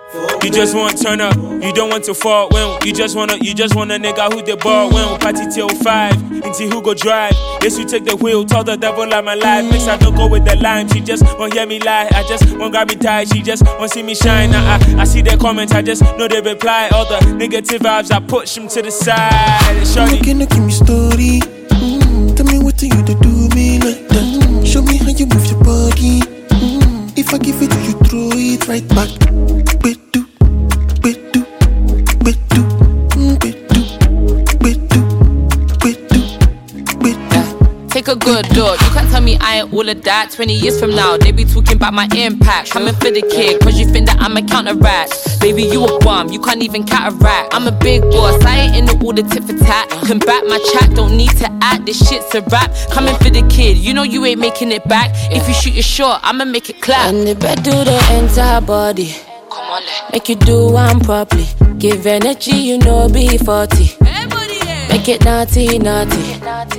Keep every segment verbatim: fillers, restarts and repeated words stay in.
You just want to turn up, you don't want to fall. When you just wanna, you just want a nigga who the ball. When we party till five, until who go drive. Yes, you take the wheel, tell the devil I'm alive. Mix I don't go with the lime, she just won't hear me lie. I just won't grab me tight, she just won't see me shine. I, I, I see their comments, I just know they reply. All the negative vibes, I push them to the side. Shorty, you cannot give me story. Mm, tell me what do you to do me like that. Show me how you move your body. Mm, if I give it to you, throw it right back. Bedu, bedu, bedu, bedu, bedu, bedu, bedu. Take a good look, you can't tell me I ain't all of that. Twenty years from now, they be talking about my impact. Coming for the kid, cause you think that I'm a counteract. Baby, you a bum, you can't even cataract. I'm a big boss, I ain't into all the tit for tat. Combat my chat, don't need to act, this shit's a rap. Coming for the kid, you know you ain't making it back. If you shoot your shot, I'ma make it clap. And the bed do the entire body. Come on, let. Make you do one properly. Give energy, you know be forty. Make it naughty, naughty.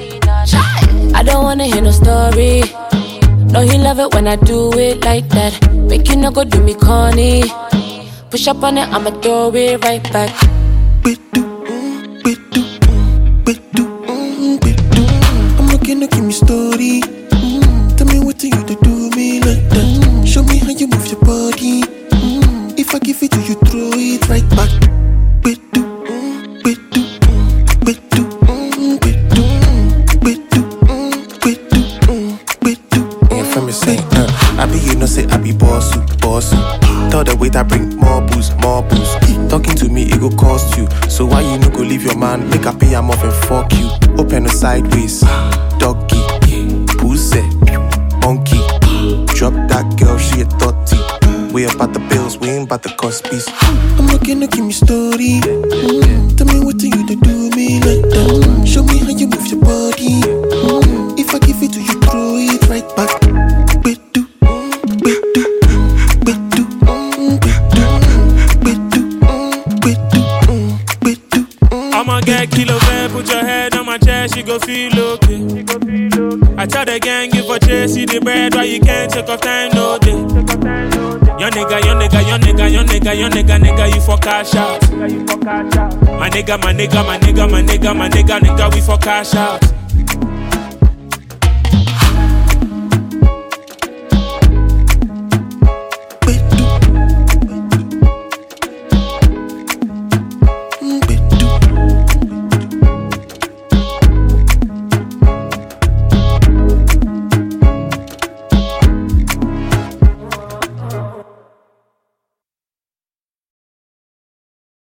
I don't wanna hear no story. No, he love it when I do it like that. Make you no go do me corny. Push up on it, I'ma throw it right back. Bedu, bedu, bedu, bedu. I'm looking to give me story. Mm, tell me what do you to do me like that. Show me how you move your body. Mm, if I give it to you, throw it right back. Bedu, bedu, bedu, bedu, bedu, bedu, bedu. Yeah, from me say, uh, I be you know say I be boss, boss. Tell the wait I bring more booze, more booze. Talking to me, it go cost you. So why you no go leave your man? Make a pay him off and fuck you. Open a sideways, doggy, pussy, monkey. Drop that girl, she a thirty. We about the bills, we ain't about the cost piece. I'm looking to give me story. Mm, tell me what do you to do me like that. Show me how you move your body. Mm, if I give it to you, throw it right back. Bedu, bedu, bedu, bedu, bedu, bedu, bedu. I'ma get kilo man, put your head on my chest, you go feel okay. I tell the gang, give a chase, see the bread, why you can't take off time, no day. Your nigga, your nigga, your nigga, your nigga, your nigga, nigga, you for cash out. My nigga, my nigga, my nigga, my nigga, my nigga, nigga, we for cash out.